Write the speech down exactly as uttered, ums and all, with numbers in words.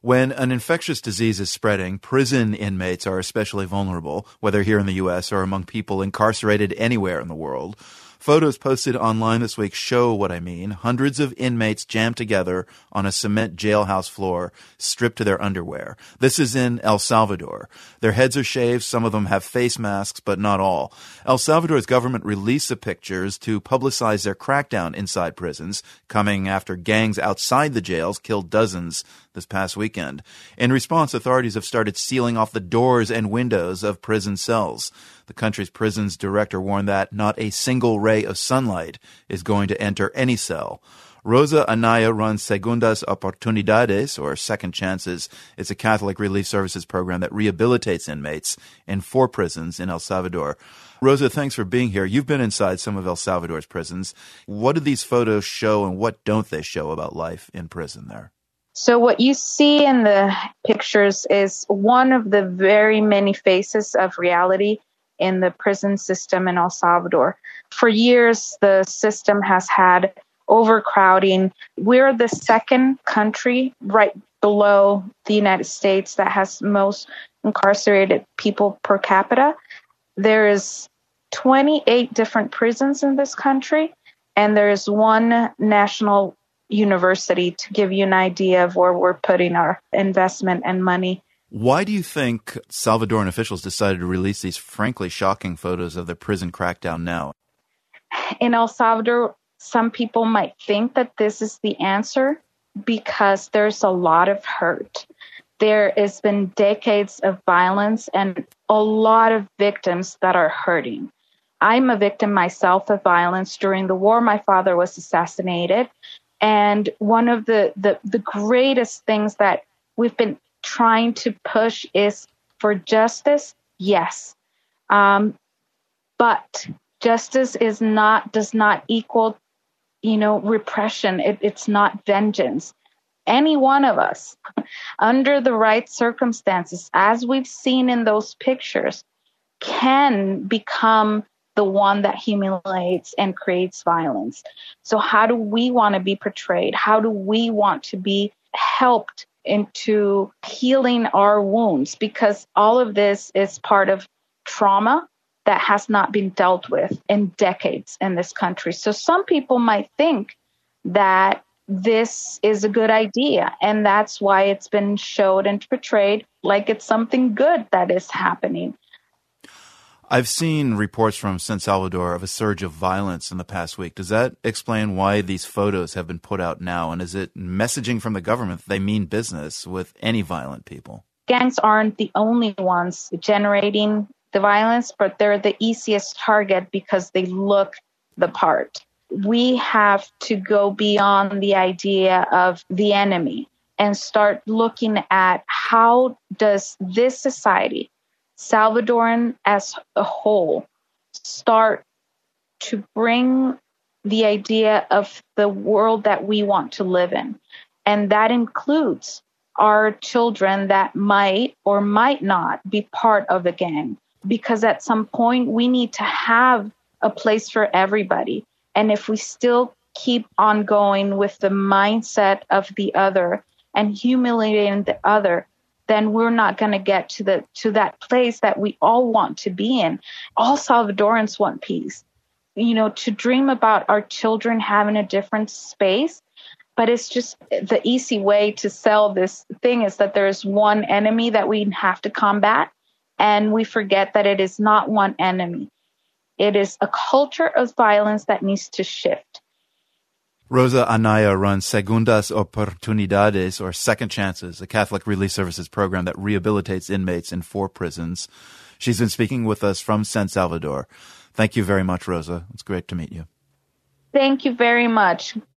When an infectious disease is spreading, prison inmates are especially vulnerable, whether here in the U S or among people incarcerated anywhere in the world. Photos posted online this week show what I mean. Hundreds of inmates jammed together on a cement jailhouse floor, stripped to their underwear. This is in El Salvador. Their heads are shaved. Some of them have face masks, but not all. El Salvador's government released the pictures to publicize their crackdown inside prisons, coming after gangs outside the jails killed dozens this past weekend. In response, authorities have started sealing off the doors and windows of prison cells. The country's prisons director warned that not a single ray of sunlight is going to enter any cell. Rosa Anaya runs Segundas Oportunidades, or Second Chances. It's a Catholic Relief Services program that rehabilitates inmates in four prisons in El Salvador. Rosa, thanks for being here. You've been inside some of El Salvador's prisons. What do these photos show and what don't they show about life in prison there? So what you see in the pictures is one of the very many faces of reality in the prison system in El Salvador. For years, the system has had overcrowding. We're the second country right below the United States that has most incarcerated people per capita. There is twenty-eight different prisons in this country, and there is one national university to give you an idea of where we're putting our investment and money. Why do you think Salvadoran officials decided to release these frankly shocking photos of the prison crackdown now? In El Salvador, some people might think that this is the answer because there's a lot of hurt. There has been decades of violence and a lot of victims that are hurting. I'm a victim myself of violence. During the war, my father was assassinated. And one of the, the, the greatest things that we've been trying to push is for justice, yes. Um, but justice is not does not equal, you know, repression. It, it's not vengeance. Any one of us, under the right circumstances, as we've seen in those pictures, can become the one that humiliates and creates violence. So how do we want to be portrayed? How do we want to be helped into healing our wounds? Because all of this is part of trauma that has not been dealt with in decades in this country. So some people might think that this is a good idea, and that's why it's been showed and portrayed like it's something good that is happening. I've seen reports from San Salvador of a surge of violence in the past week. Does that explain why these photos have been put out now? And is it messaging from the government that they mean business with any violent people? Gangs aren't the only ones generating the violence, but they're the easiest target because they look the part. We have to go beyond the idea of the enemy and start looking at how does this society, Salvadoran as a whole, start to bring the idea of the world that we want to live in. And that includes our children that might or might not be part of a gang. Because at some point we need to have a place for everybody. And if we still keep on going with the mindset of the other and humiliating the other, then we're not going to get to the to that place that we all want to be in. All Salvadorans want peace. You know, to dream about our children having a different space, but it's just the easy way to sell this thing is that there's one enemy that we have to combat, and we forget that it is not one enemy. It is a culture of violence that needs to shift. Rosa Anaya runs Segundas Oportunidades, or Second Chances, a Catholic Relief Services program that rehabilitates inmates in four prisons. She's been speaking with us from San Salvador. Thank you very much, Rosa. It's great to meet you. Thank you very much.